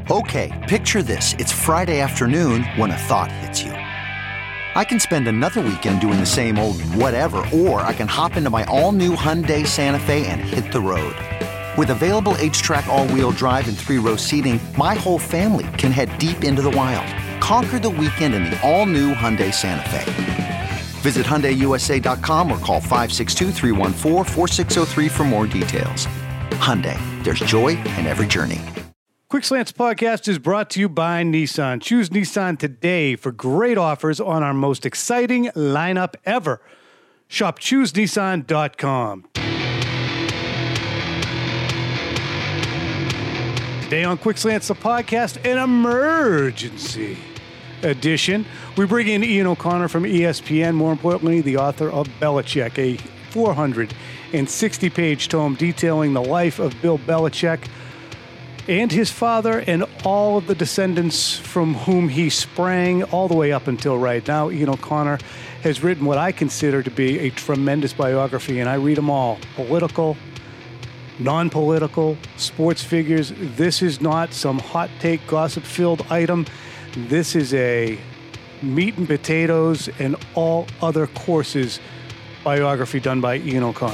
Okay, picture this. It's Friday afternoon when a thought hits you. I can spend another weekend doing the same old whatever, or I can hop into my all-new Hyundai Santa Fe and hit the road. With available H-Track all-wheel drive and 3-row seating, my whole family can head deep into the wild. Conquer the weekend in the all-new Hyundai Santa Fe. Visit HyundaiUSA.com or call 562-314-4603 for more details. Hyundai, there's joy in every journey. Quick Slants Podcast is brought to you by Nissan. Choose Nissan today for great offers on our most exciting lineup ever. Shop ChooseNissan.com. Today on Quick Slants, the podcast, an emergency edition. We bring in Ian O'Connor from ESPN, more importantly, the author of Belichick, a 460-page tome detailing the life of Bill Belichick and his father and all of the descendants from whom he sprang all the way up until right now. Ian O'Connor has written what I consider to be a tremendous biography, and I read them all. Political, non-political, sports figures. This is not some hot take, gossip-filled item. This is a meat and potatoes and all other courses biography done by Ian O'Connor.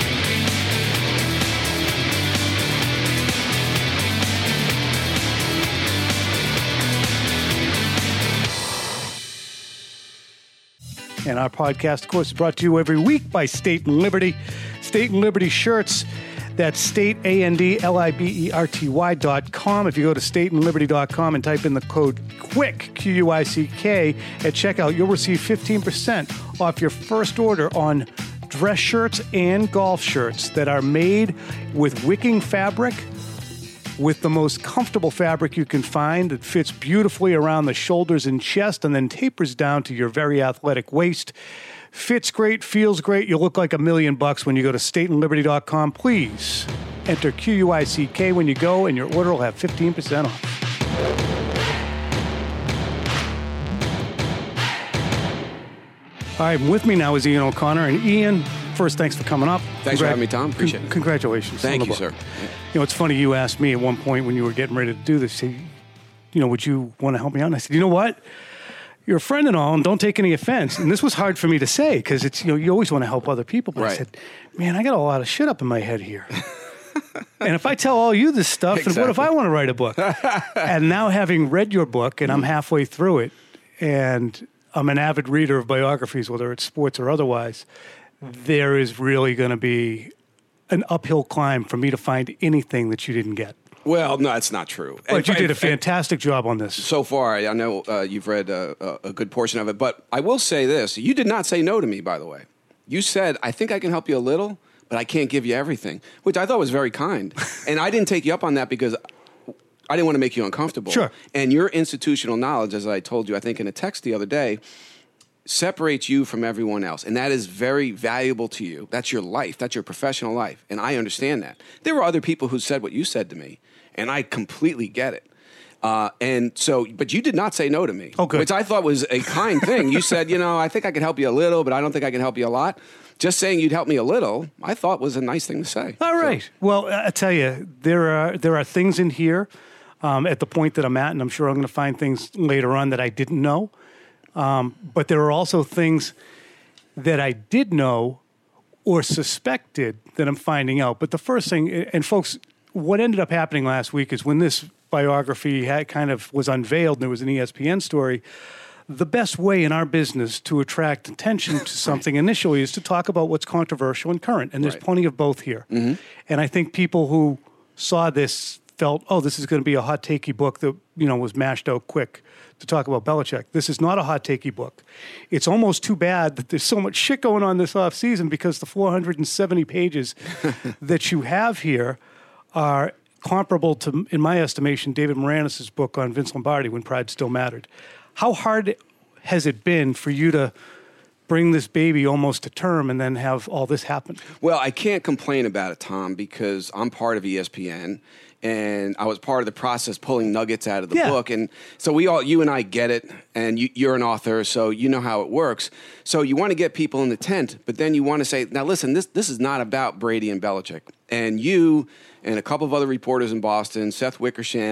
And our podcast, of course, is brought to you every week by State and Liberty. State and Liberty shirts. That's stateandliberty.com. If you go to stateandliberty.com and type in the code QUICK, Q-U-I-C-K, at checkout, you'll receive 15% off your first order on dress shirts and golf shirts that are made with wicking fabric, with the most comfortable fabric you can find. It fits beautifully around the shoulders and chest and then tapers down to your very athletic waist. Fits great, feels great. You'll look like $1 million when you go to stateandliberty.com. Please enter QUICK when you go, and your order will have 15% off. All right, with me now is Ian O'Connor. And Ian, first, thanks for coming up. Thanks for having me, Tom. Appreciate it. Congratulations. Thank you, sir. You know, it's funny, you asked me at one point when you were getting ready to do this, you know, would you want to help me out? And I said, you know what? You're a friend and all, and don't take any offense. And this was hard for me to say because it's, you know, you always want to help other people. But right. I said, man, I got a lot of shit up in my head here. And if I tell all you this stuff, exactly. then what if I want to write a book? And now having read your book, and I'm halfway through it, and I'm an avid reader of biographies, whether it's sports or otherwise, there is really going to be an uphill climb for me to find anything that you didn't get. Well, no, that's not true. But you did a fantastic job on this. So far, I know you've read a good portion of it, but I will say this. You did not say no to me, by the way. You said, I think I can help you a little, but I can't give you everything, which I thought was very kind. And I didn't take you up on that because I didn't want to make you uncomfortable. Sure. And your institutional knowledge, as I told you, I think in a text the other day, separates you from everyone else. And that is very valuable to you. That's your life. That's your professional life. And I understand that. There were other people who said what you said to me, and I completely get it. And so, but you did not say no to me, which I thought was a kind thing. You said, you know, I think I can help you a little, but I don't think I can help you a lot. Just saying you'd help me a little, I thought was a nice thing to say. All right. So, well, I tell you, there are things in here at the point that I'm at, and I'm sure I'm going to find things later on that I didn't know. But there are also things that I did know or suspected that I'm finding out. But the first thing, and folks, what ended up happening last week is when this biography kind of was unveiled and there was an ESPN story, the best way in our business to attract attention to something initially is to talk about what's controversial and current. And there's plenty of both here. Mm-hmm. And I think people who saw this felt, oh, this is going to be a hot takey book that, you know, was mashed out quick to talk about Belichick. This is not a hot takey book. It's almost too bad that there's so much shit going on this off season because the 470 pages that you have here are comparable to, in my estimation, David Moranis' book on Vince Lombardi, When Pride Still Mattered. How hard has it been for you to bring this baby almost to term and then have all this happen? Well, I can't complain about it, Tom, because I'm part of ESPN, and I was part of the process pulling nuggets out of the book. And so you and I get it, and you're an author, so you know how it works. So you want to get people in the tent, but then you want to say, now listen, this is not about Brady and Belichick. And you and a couple of other reporters in Boston, Seth Wickersham,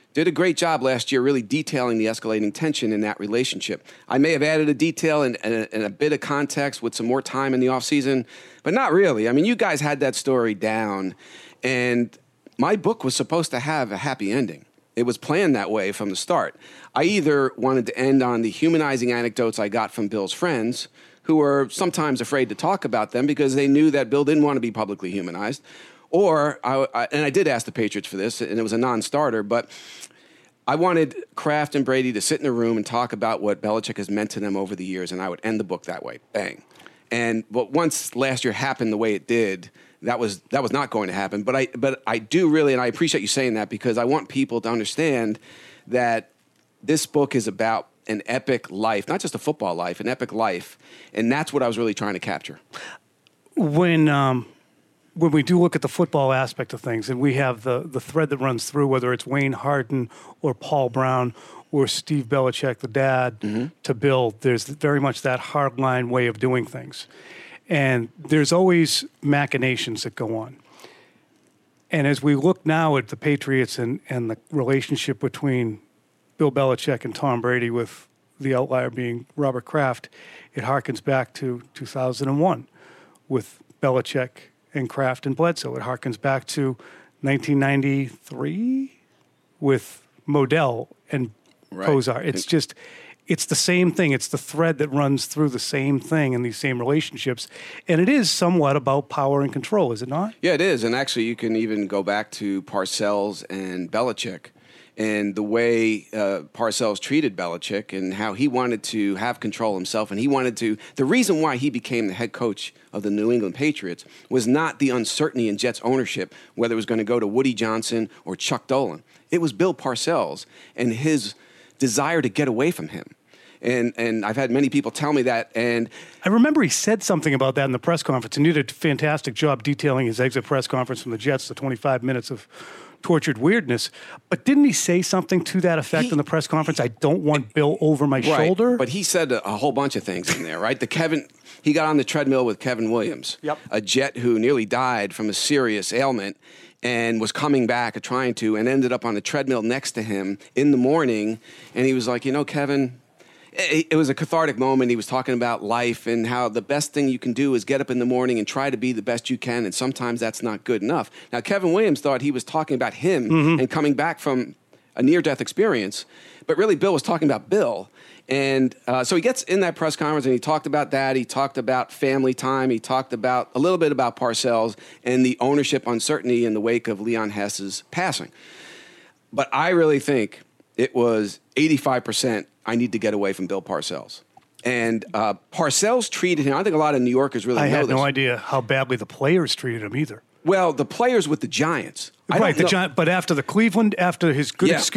did a great job last year really detailing the escalating tension in that relationship. I may have added a detail and a bit of context with some more time in the offseason, but not really. I mean, you guys had that story down, and my book was supposed to have a happy ending. It was planned that way from the start. I either wanted to end on the humanizing anecdotes I got from Bill's friends, who were sometimes afraid to talk about them because they knew that Bill didn't want to be publicly humanized, or I did ask the Patriots for this, and it was a non-starter, but I wanted Kraft and Brady to sit in a room and talk about what Belichick has meant to them over the years, and I would end the book that way, bang. But once last year happened the way it did, that was not going to happen. But I do really, and I appreciate you saying that, because I want people to understand that this book is about an epic life, not just a football life, an epic life, and that's what I was really trying to capture. When we do look at the football aspect of things, and we have the thread that runs through, whether it's Wayne Harden or Paul Brown or Steve Belichick, the dad, to Bill, there's very much that hardline way of doing things. And there's always machinations that go on. And as we look now at the Patriots and the relationship between Bill Belichick and Tom Brady, with the outlier being Robert Kraft, it harkens back to 2001 with Belichick and Kraft and Bledsoe. It harkens back to 1993 with Modell and Kosar. It's the same thing. It's the thread that runs through the same thing in these same relationships. And it is somewhat about power and control, is it not? Yeah, it is. And actually, you can even go back to Parcells and Belichick and the way Parcells treated Belichick and how he wanted to have control himself. And he wanted to, the reason why he became the head coach of the New England Patriots was not the uncertainty in Jets ownership, whether it was going to go to Woody Johnson or Chuck Dolan. It was Bill Parcells and his desire to get away from him. And I've had many people tell me that. And I remember he said something about that in the press conference, and he did a fantastic job detailing his exit press conference from the Jets, the 25 minutes of tortured weirdness. But didn't he say something to that effect in the press conference? I don't want Bill over my shoulder. But he said a whole bunch of things in there, right? He got on the treadmill with Kevin Williams, a Jet who nearly died from a serious ailment and was coming back and ended up on the treadmill next to him in the morning. And he was like, Kevin, it was a cathartic moment. He was talking about life and how the best thing you can do is get up in the morning and try to be the best you can, and sometimes that's not good enough. Now, Kevin Williams thought he was talking about him and coming back from a near-death experience, but really Bill was talking about Bill. And so he gets in that press conference and he talked about that. He talked about family time. He talked about a little bit about Parcells and the ownership uncertainty in the wake of Leon Hess's passing. But I really think it was 85% I need to get away from Bill Parcells. And Parcells treated him, I think a lot of New Yorkers really know this. I had no idea how badly the players treated him either. Well, the players with the Giants. Right, but after the Cleveland, after his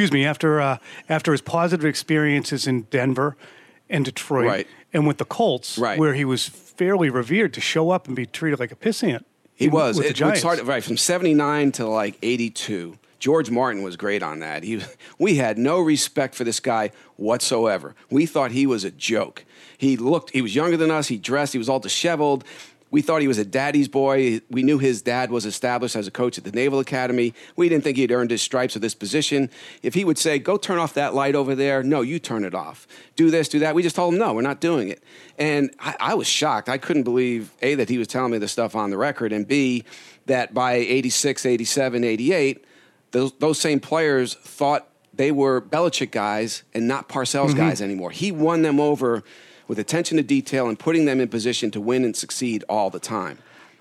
after his positive experiences in Denver and Detroit, and with the Colts, where he was fairly revered, to show up and be treated like a pissant. He was. With the Giants. Started from 79 to like 82. George Martin was great on that. We had no respect for this guy whatsoever. We thought he was a joke. He was younger than us. He dressed, he was all disheveled. We thought he was a daddy's boy. We knew his dad was established as a coach at the Naval Academy. We didn't think he'd earned his stripes at this position. If he would say, go turn off that light over there, no, you turn it off. Do this, do that. We just told him, no, we're not doing it. And I was shocked. I couldn't believe, A, that he was telling me this stuff on the record, and B, that by 86, 87, 88, those same players thought they were Belichick guys and not Parcells guys anymore. He won them over with attention to detail and putting them in position to win and succeed all the time.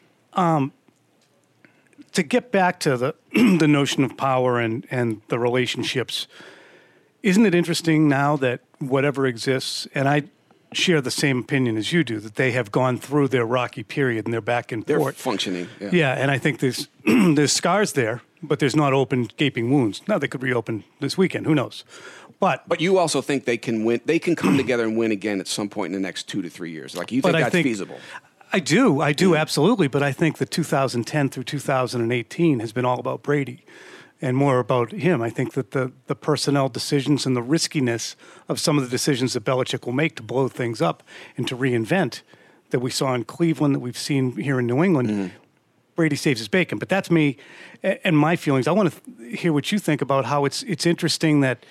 To get back to the notion of power and the relationships, isn't it interesting now that whatever exists, and I share the same opinion as you do, that they have gone through their rocky period and they're back in port. They're functioning. Yeah, and I think there's scars there, but there's not open, gaping wounds. Now they could reopen this weekend. Who knows? But you also think they can win. They can come together and win again at some point in the next 2 to 3 years. Like you think that's feasible? I do, absolutely. But I think the 2010 through 2018 has been all about Brady and more about him. I think that the personnel decisions and the riskiness of some of the decisions that Belichick will make to blow things up and to reinvent that we saw in Cleveland, that we've seen here in New England, Brady saves his bacon. But that's me and my feelings. I want to hear what you think about how it's interesting that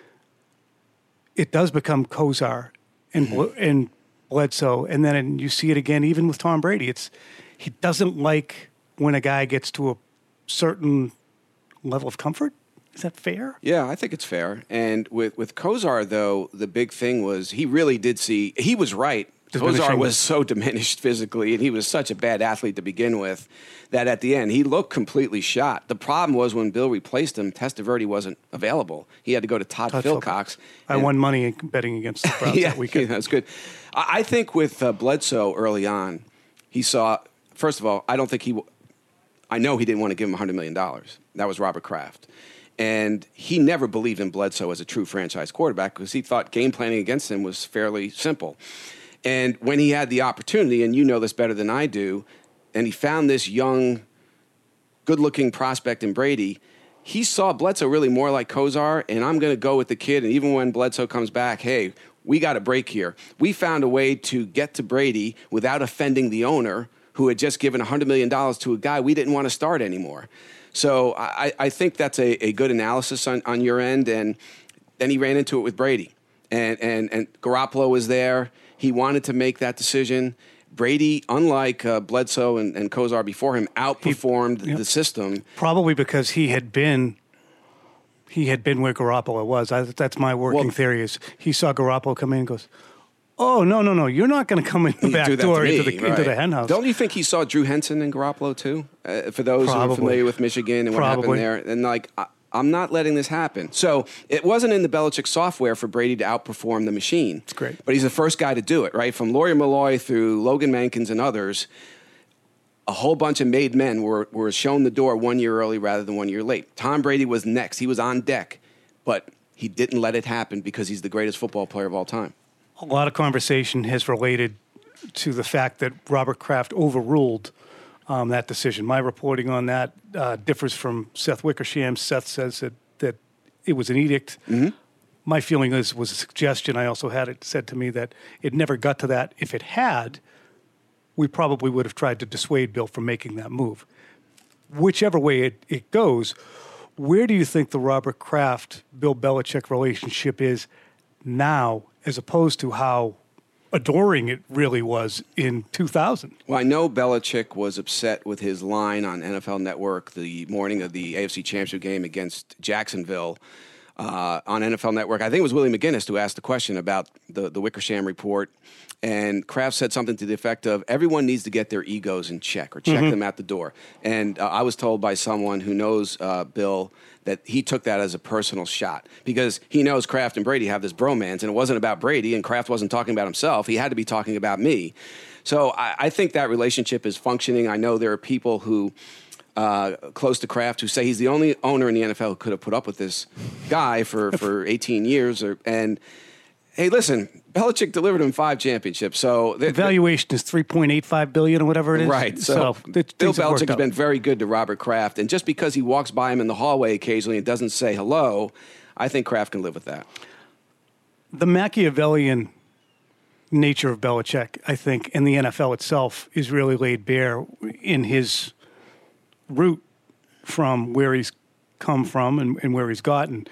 it does become Kosar and Bledsoe, and then you see it again even with Tom Brady. He doesn't like when a guy gets to a certain level of comfort. Is that fair? Yeah, I think it's fair. And with Kosar, though, the big thing was he really did see – he was right. Kosar was so diminished physically, and he was such a bad athlete to begin with that at the end he looked completely shot. The problem was when Bill replaced him, Testaverde wasn't available. He had to go to Todd Philcox. I won money betting against the Browns that weekend. Yeah, that's good. I think with Bledsoe early on, he saw – first of all, I know he didn't want to give him $100 million. That was Robert Kraft. And he never believed in Bledsoe as a true franchise quarterback because he thought game planning against him was fairly simple. And when he had the opportunity, and you know this better than I do, and he found this young, good-looking prospect in Brady, he saw Bledsoe really more like Kosar, and I'm going to go with the kid. And even when Bledsoe comes back, hey, we got a break here. We found a way to get to Brady without offending the owner who had just given $100 million to a guy we didn't want to start anymore. So I think that's a good analysis on your end. And then he ran into it with Brady. And Garoppolo was there. He wanted to make that decision. Brady, unlike Bledsoe and Kosar before him, outperformed the system. Probably because he had been where Garoppolo was. That's my working theory is he saw Garoppolo come in and goes, oh, no, you're not going to come in the back door into the hen house. Don't you think he saw Drew Henson and Garoppolo too? For those who are familiar with Michigan and what happened there. And I'm not letting this happen. So it wasn't in the Belichick software for Brady to outperform the machine. It's great. But he's the first guy to do it, right? From Lawyer Malloy through Logan Mankins and others, a whole bunch of made men were shown the door 1 year early rather than 1 year late. Tom Brady was next. He was on deck. But he didn't let it happen because he's the greatest football player of all time. A lot of conversation has related to the fact that Robert Kraft overruled that decision. My reporting on that differs from Seth Wickersham. Seth says that it was an edict. Mm-hmm. My feeling was a suggestion. I also had it said to me that it never got to that. If it had, we probably would have tried to dissuade Bill from making that move. Whichever way it goes, where do you think the Robert Kraft-Bill Belichick relationship is now as opposed to how adoring it really was in 2000? Well, I know Belichick was upset with his line on NFL Network the morning of the AFC Championship game against Jacksonville on NFL Network. I think it was Willie McGinnis who asked the question about the Wickersham report. And Kraft said something to the effect of, everyone needs to get their egos in check or check them at the door. And I was told by someone who knows Bill that he took that as a personal shot because he knows Kraft and Brady have this bromance, and it wasn't about Brady, and Kraft wasn't talking about himself. He had to be talking about me. So I think that relationship is functioning. I know there are people who close to Kraft who say he's the only owner in the NFL who could have put up with this guy for 18 years. And hey, listen, Belichick delivered him 5 championships. So the valuation is $3.85 billion or whatever it is. Right. So Bill Belichick has been very good to Robert Kraft. And just because he walks by him in the hallway occasionally and doesn't say hello, I think Kraft can live with that. The Machiavellian nature of Belichick, I think, and the NFL itself is really laid bare in his route from where he's come from and where he's gotten.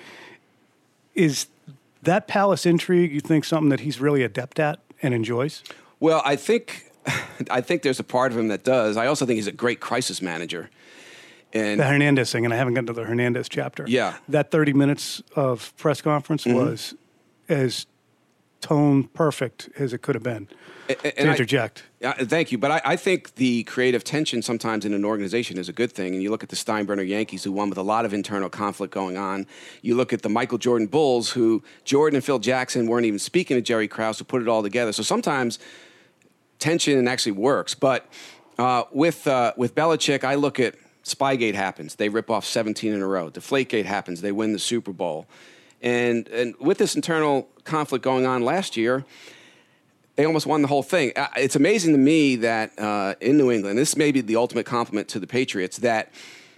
Is that palace intrigue, you think, something that he's really adept at and enjoys? Well, I think there's a part of him that does. I also think he's a great crisis manager. And the Hernandez thing, and I haven't gotten to the Hernandez chapter. Yeah. That 30 minutes of press conference was as tone perfect as it could have been to interject. Thank you. But I think the creative tension sometimes in an organization is a good thing. And you look at the Steinbrenner Yankees, who won with a lot of internal conflict going on. You look at the Michael Jordan Bulls, who Jordan and Phil Jackson weren't even speaking to Jerry Krause, who put it all together. So sometimes tension actually works. But with Belichick, I look at Spygate happens. They rip off 17 in a row. Deflategate happens. They win the Super Bowl. And with this internal conflict going on last year, they almost won the whole thing. It's amazing to me that in New England, this may be the ultimate compliment to the Patriots, that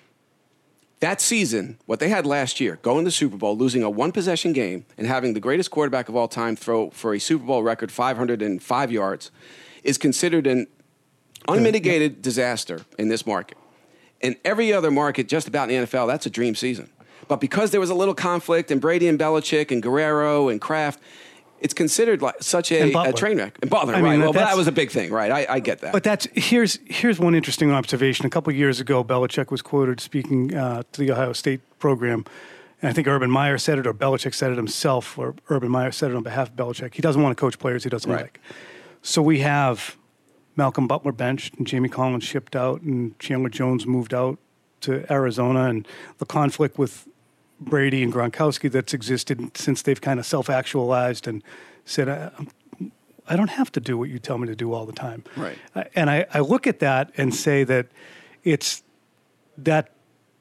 season, what they had last year, going to the Super Bowl, losing a one-possession game, and having the greatest quarterback of all time throw for a Super Bowl record 505 yards, is considered an unmitigated disaster in this market. In every other market, just about in the NFL, that's a dream season. But because there was a little conflict, and Brady and Belichick and Guerrero and Kraft, it's considered like such a train wreck. And Butler, right? Well, that was a big thing, right? I get that. But here's one interesting observation. A couple of years ago, Belichick was quoted speaking to the Ohio State program, and I think Urban Meyer said it, or Belichick said it himself, or Urban Meyer said it on behalf of Belichick. He doesn't want to coach players he doesn't like. So we have Malcolm Butler benched, and Jamie Collins shipped out, and Chandler Jones moved out to Arizona, and the conflict with Brady and Gronkowski that's existed since they've kind of self-actualized and said, I don't have to do what you tell me to do all the time. Right. And I look at that and say that it's that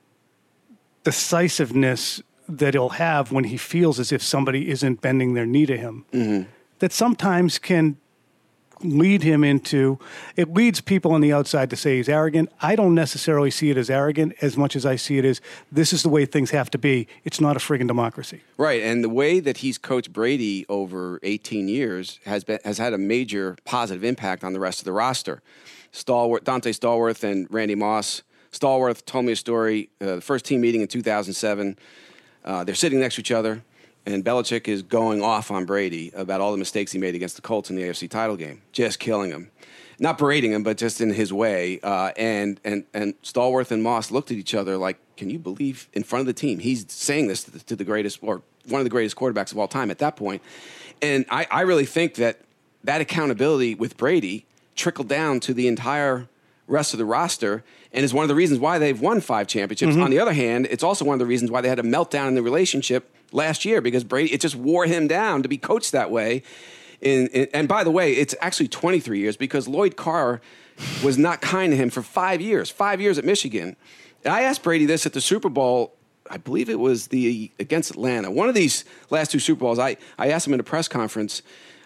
decisiveness that he'll have when he feels as if somebody isn't bending their knee to him, that sometimes can lead him into, it leads people on the outside to say he's arrogant. I don't necessarily see it as arrogant as much as I see it as this is the way things have to be. It's not a friggin' democracy. Right, and the way that he's coached Brady over 18 years has had a major positive impact on the rest of the roster. Dante Stallworth and Randy Moss. Stallworth told me a story, the first team meeting in 2007. They're sitting next to each other, and Belichick is going off on Brady about all the mistakes he made against the Colts in the AFC title game, just killing him. Not berating him, but just in his way. And Stallworth and Moss looked at each other like, can you believe in front of the team? He's saying this to the greatest, or one of the greatest quarterbacks of all time at that point. And I really think that accountability with Brady trickled down to the entire rest of the roster and is one of the reasons why they've won 5 championships. On the other hand, it's also one of the reasons why they had a meltdown in the relationship last year, because Brady, it just wore him down to be coached that way. And by the way, it's actually 23 years because Lloyd Carr was not kind to him for 5 years, 5 years at Michigan. And I asked Brady this at the Super Bowl. I believe it was against Atlanta. One of these last 2 Super Bowls, I asked him in a press conference,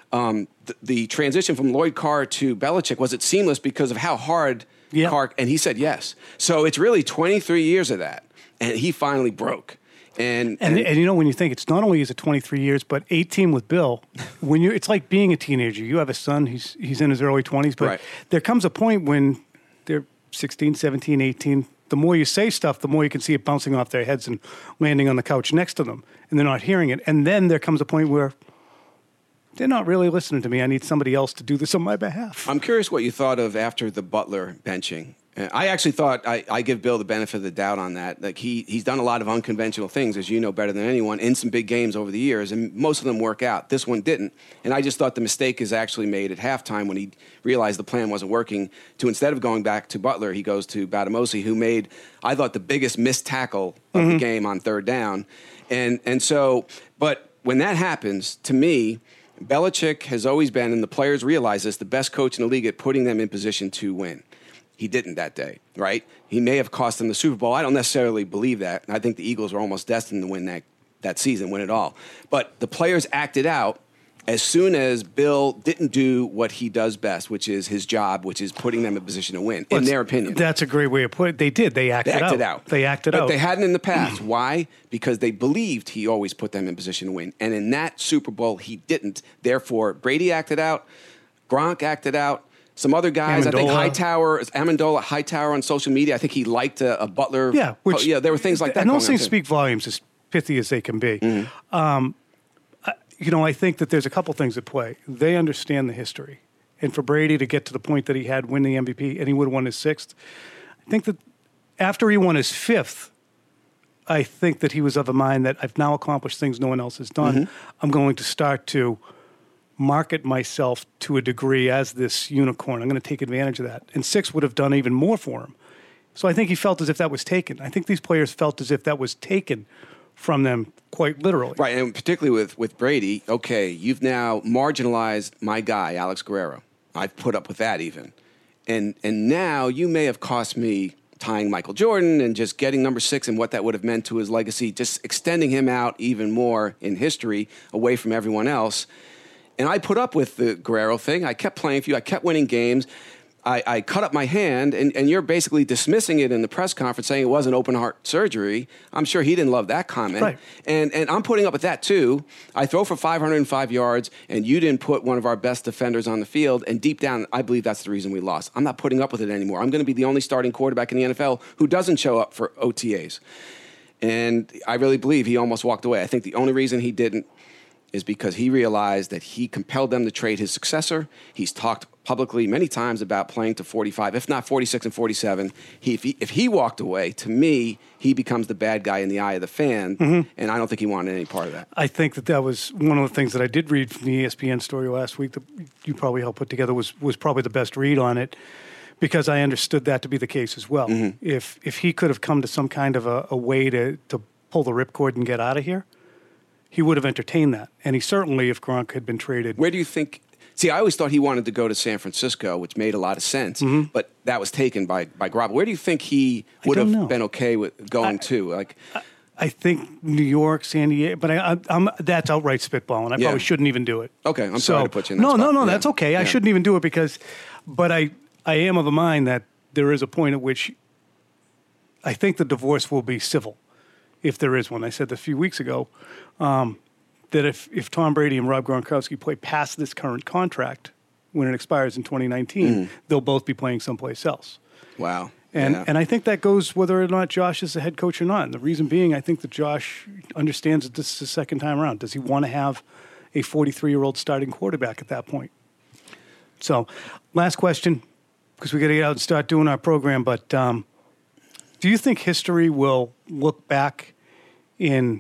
the transition from Lloyd Carr to Belichick, was it seamless because of how hard Carr, and he said yes. So it's really 23 years of that, and he finally broke. And you know, when you think it's not only is it 23 years, but 18 with Bill, it's like being a teenager. You have a son, he's in his early 20s, but there comes a point when they're 16, 17, 18. The more you say stuff, the more you can see it bouncing off their heads and landing on the couch next to them, and they're not hearing it. And then there comes a point where they're not really listening to me. I need somebody else to do this on my behalf. I'm curious what you thought of after the Butler benching. I actually thought I give Bill the benefit of the doubt on that. Like he's done a lot of unconventional things, as you know better than anyone, in some big games over the years, and most of them work out. This one didn't. And I just thought the mistake is actually made at halftime when he realized the plan wasn't working. To instead of going back to Butler, he goes to Batamosi, who made, I thought, the biggest missed tackle of the game on 3rd down. And so, but when that happens, to me, Belichick has always been, and the players realize this, the best coach in the league at putting them in position to win. He didn't that day, right? He may have cost them the Super Bowl. I don't necessarily believe that. I think the Eagles were almost destined to win that season, win it all. But the players acted out as soon as Bill didn't do what he does best, which is his job, which is putting them in position to win, in their opinion. That's a great way of putting it. They did. They acted out. They acted out. But they hadn't in the past. Why? Because they believed he always put them in position to win. And in that Super Bowl, he didn't. Therefore, Brady acted out. Gronk acted out. Some other guys, Amendola. Amendola, Hightower on social media, I think he liked a Butler. Yeah, there were things like that. And those things speak volumes, as pithy as they can be. I think that there's a couple things at play. They understand the history. And for Brady to get to the point that he had, win the MVP, and he would have won his 6th, I think that after he won his 5th, I think that he was of a mind that I've now accomplished things no one else has done. I'm going to start to market myself to a degree as this unicorn. I'm going to take advantage of that. And 6 would have done even more for him. So I think he felt as if that was taken. I think these players felt as if that was taken from them quite literally. Right, and particularly with Brady, okay, you've now marginalized my guy, Alex Guerrero. I've put up with that even. And now you may have cost me tying Michael Jordan and just getting number 6 and what that would have meant to his legacy, just extending him out even more in history away from everyone else. And I put up with the Guerrero thing. I kept playing for you. I kept winning games. I cut up my hand, and you're basically dismissing it in the press conference, saying it wasn't open heart surgery. I'm sure he didn't love that comment. Right. And I'm putting up with that too. I throw for 505 yards, and you didn't put one of our best defenders on the field. And deep down, I believe that's the reason we lost. I'm not putting up with it anymore. I'm going to be the only starting quarterback in the NFL who doesn't show up for OTAs. And I really believe he almost walked away. I think the only reason he didn't is because he realized that he compelled them to trade his successor. He's talked publicly many times about playing to 45, if not 46 and 47. If he walked away, to me, he becomes the bad guy in the eye of the fan, and I don't think he wanted any part of that. I think that was one of the things that I did read from the ESPN story last week that you probably helped put together was probably the best read on it, because I understood that to be the case as well. If he could have come to some kind of a way to pull the ripcord and get out of here, he would have entertained that. And he certainly, if Gronk had been traded. Where do you think? See, I always thought he wanted to go to San Francisco, which made a lot of sense, but that was taken by Garoppolo. Where do you think he would have been okay with going to? I think New York, San Diego, but I'm that's outright spitballing. I probably shouldn't even do it. Okay, I'm sorry to put you in that spot. No, that's okay. Yeah. I shouldn't even do it but I am of the mind that there is a point at which I think the divorce will be civil, if there is one. I said a few weeks ago that if Tom Brady and Rob Gronkowski play past this current contract when it expires in 2019, they'll both be playing someplace else. Wow. And I think that goes whether or not Josh is the head coach or not. And the reason being, I think that Josh understands that this is the second time around. Does he want to have a 43-year-old starting quarterback at that point? So, last question, because we got to get out and start doing our program. But do you think history will look back in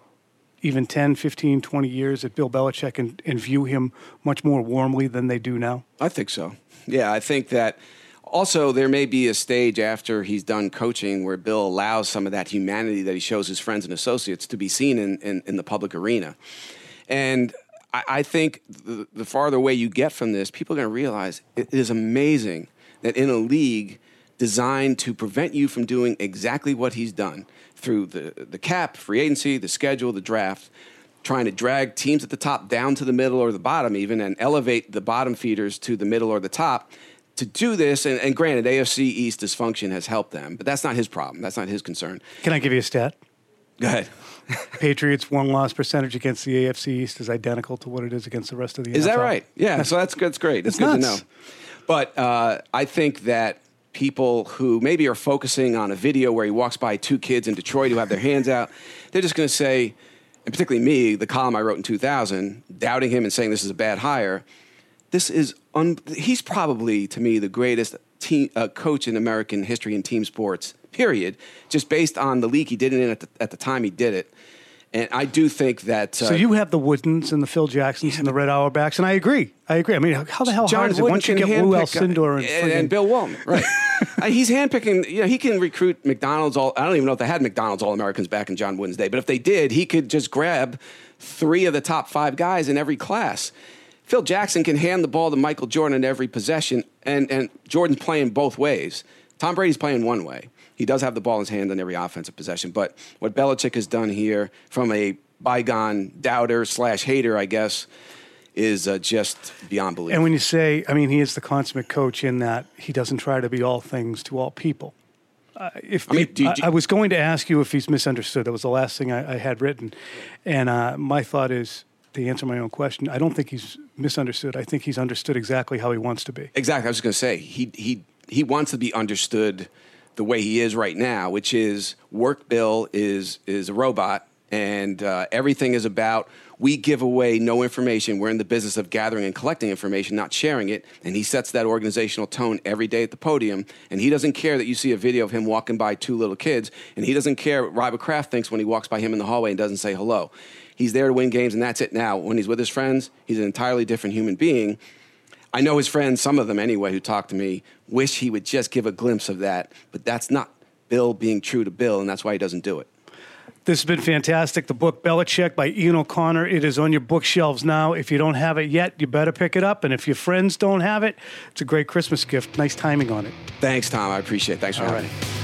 even 10, 15, 20 years at Bill Belichick and view him much more warmly than they do now? I think so. Yeah, I think that also there may be a stage after he's done coaching where Bill allows some of that humanity that he shows his friends and associates to be seen in the public arena. And I think the farther away you get from this, people are going to realize it is amazing that in a league designed to prevent you from doing exactly what he's done through the cap, free agency, the schedule, the draft, trying to drag teams at the top down to the middle or the bottom even, and elevate the bottom feeders to the middle or the top. To do this, and granted, AFC East dysfunction has helped them, but that's not his problem. That's not his concern. Can I give you a stat? Go ahead. Patriots' one-loss percentage against the AFC East is identical to what it is against the rest of the NFL. Is that right? Yeah, so that's great. It's good nuts to know. But I think that people who maybe are focusing on a video where he walks by two kids in Detroit who have their hands out, they're just going to say, and particularly me, the column I wrote in 2000, doubting him and saying this is a bad hire, this is he's probably, to me, the greatest coach in American history in team sports, period, just based on the league he did it in at the time he did it. And I do think that... so you have the Woodens and the Phil Jacksons and the Red Auerbachs, and I agree. I mean, how the hell hard is it once you get Lou Alcindor and Bill Walton, right? He's handpicking. He can recruit McDonald's. I don't even know if they had McDonald's All-Americans back in John Wooden's day, but if they did, he could just grab 3 of the top 5 guys in every class. Phil Jackson can hand the ball to Michael Jordan in every possession, and Jordan's playing both ways. Tom Brady's playing one way. He does have the ball in his hand on every offensive possession. But what Belichick has done here, from a bygone doubter / hater, I guess, is just beyond belief. And when you say, I mean, he is the consummate coach in that he doesn't try to be all things to all people. I was going to ask you if he's misunderstood. That was the last thing I had written. And my thought is, to answer my own question, I don't think he's misunderstood. I think he's understood exactly how he wants to be. Exactly. I was just going to say, he wants to be understood the way he is right now, which is work Bill is a robot, and everything is about we give away no information. We're in the business of gathering and collecting information, not sharing it, and he sets that organizational tone every day at the podium, and he doesn't care that you see a video of him walking by 2 little kids, and he doesn't care what Robert Kraft thinks when he walks by him in the hallway and doesn't say hello. He's there to win games, and that's it. Now, when he's with his friends, he's an entirely different human being. I know his friends, some of them anyway, who talk to me, wish he would just give a glimpse of that. But that's not Bill being true to Bill, and that's why he doesn't do it. This has been fantastic. The book, Belichick by Ian O'Connor. It is on your bookshelves now. If you don't have it yet, you better pick it up. And if your friends don't have it, it's a great Christmas gift. Nice timing on it. Thanks, Tom. I appreciate it. Thanks for having me.